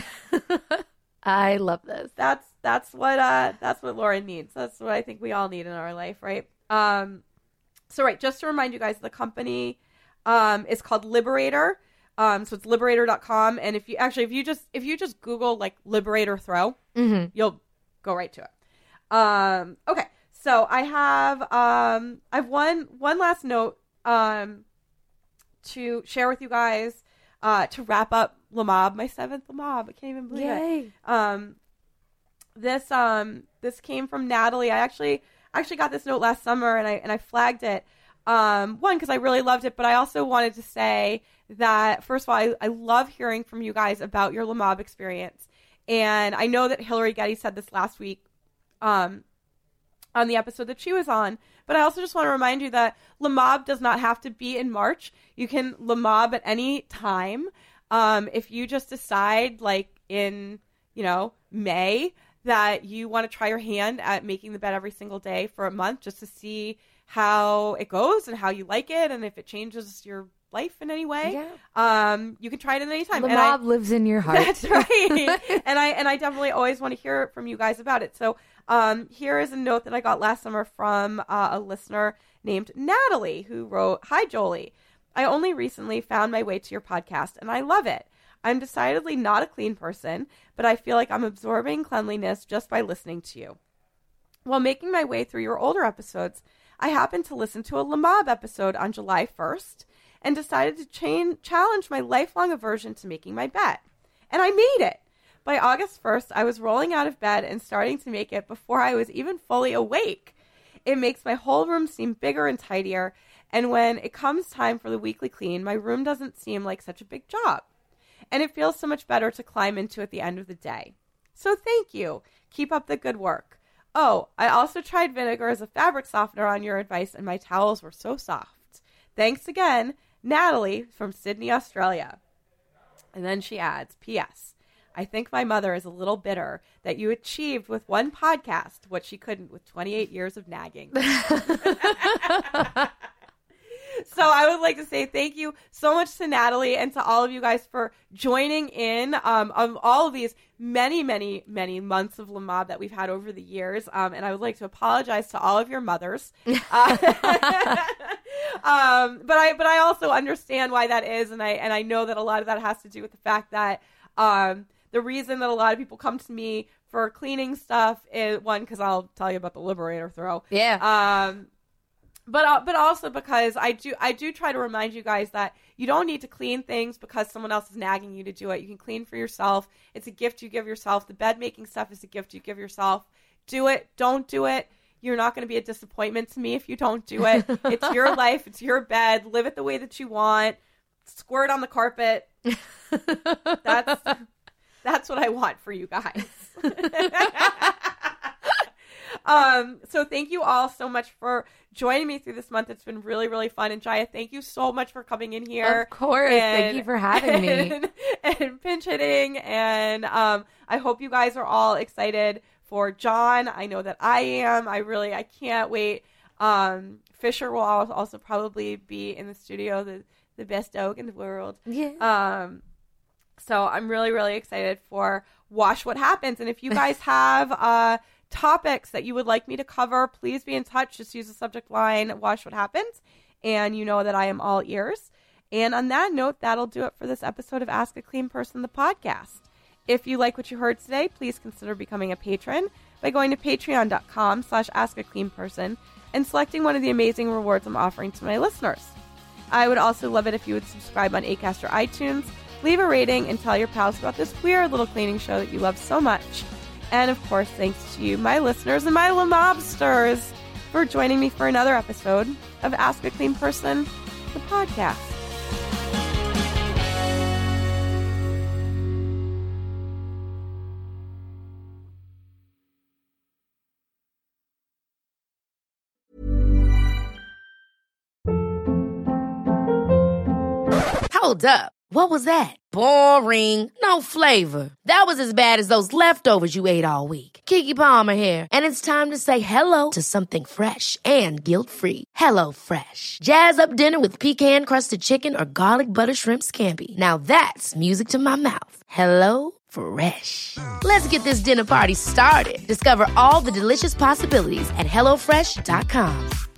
I love this. that's that's what uh that's what Lauren needs. That's what I think we all need in our life, right? Um, so right, just to remind you guys, the company um is called Liberator. Um, so it's liberator dot com, and if you actually if you just if you just Google like Liberator Throw, Mm-hmm. you'll go right to it. Um, okay, so I have um I have one one last note um to share with you guys uh to wrap up Le Mob, my seventh Le Mob. I can't even believe it. Yay. Um, this um this came from Natalie. I actually actually got this note last summer, and I and I flagged it. Um, one because I really loved it, but I also wanted to say that first of all, I, I love hearing from you guys about your Le Mob experience, and I know that Hillary Getty said this last week, um, on the episode that she was on. But I also just want to remind you that Le Mob does not have to be in March. You can Le Mob at any time. Um, if you just decide like in, you know, May that you want to try your hand at making the bed every single day for a month just to see how it goes and how you like it and if it changes your life in any way, yeah. um, you can try it at any time. The and mob I, lives in your heart. That's right. and I and I definitely always want to hear from you guys about it. So um, here is a note that I got last summer from uh, a listener named Natalie who wrote, "Hi, Jolie. I only recently found my way to your podcast and I love it. I'm decidedly not a clean person, but I feel like I'm absorbing cleanliness just by listening to you. While making my way through your older episodes, I happened to listen to a Lamab episode on July first and decided to chain, challenge my lifelong aversion to making my bed. And I made it. By August first, I was rolling out of bed and starting to make it before I was even fully awake. It makes my whole room seem bigger and tidier, and when it comes time for the weekly clean, my room doesn't seem like such a big job. And it feels so much better to climb into at the end of the day. So thank you. Keep up the good work. Oh, I also tried vinegar as a fabric softener on your advice, and my towels were so soft. Thanks again, Natalie from Sydney, Australia." And then she adds, P S I think my mother is a little bitter that you achieved with one podcast what she couldn't with twenty-eight years of nagging. So I would like to say thank you so much to Natalie and to all of you guys for joining in um, on all of these many, many, many months of Lamab that we've had over the years. Um, and I would like to apologize to all of your mothers. Uh, um, but I but I also understand why that is. And I, and I know that a lot of that has to do with the fact that um, the reason that a lot of people come to me for cleaning stuff is, one, because I'll tell you about the Liberator throw. Yeah. Um, But uh, but also because I do I do try to remind you guys that you don't need to clean things because someone else is nagging you to do it. You can clean for yourself. It's a gift you give yourself. The bed making stuff is a gift you give yourself. Do it. Don't do it. You're not going to be a disappointment to me if you don't do it. It's your life. It's your bed. Live it the way that you want. Squirt on the carpet. That's that's what I want for you guys. Um, so thank you all so much for joining me through this month. It's been really, really fun. And Jaya, thank you so much for coming in here. Of course. And, thank you for having me. And, and pinch hitting. And um, I hope you guys are all excited for John. I know that I am. I really, I can't wait. Um, Fisher will also probably be in the studio, the, the best dog in the world. Yeah. Um, so I'm really, really excited for Wash What Happens. And if you guys have uh, topics that you would like me to cover, please be in touch. Just use the subject line, Wash What Happens, and you know that I am all ears. And on that note, that'll do it for this episode of Ask a Clean Person, the podcast. If you like what you heard today, please consider becoming a patron by going to patreon.com slash ask a clean person and selecting one of the amazing rewards I'm offering to my listeners. I would also love it if you would subscribe on Acast or iTunes, leave a rating, and tell your pals about this weird little cleaning show that you love so much. And of course, thanks to you, my listeners and my Lamobsters, for joining me for another episode of Ask a Clean Person, the podcast. Hold up. What was that? Boring. No flavor. That was as bad as those leftovers you ate all week. Keke Palmer here. And it's time to say hello to something fresh and guilt-free. Hello Fresh. Jazz up dinner with pecan-crusted chicken or garlic butter shrimp scampi. Now that's music to my mouth. Hello Fresh. Let's get this dinner party started. Discover all the delicious possibilities at hello fresh dot com.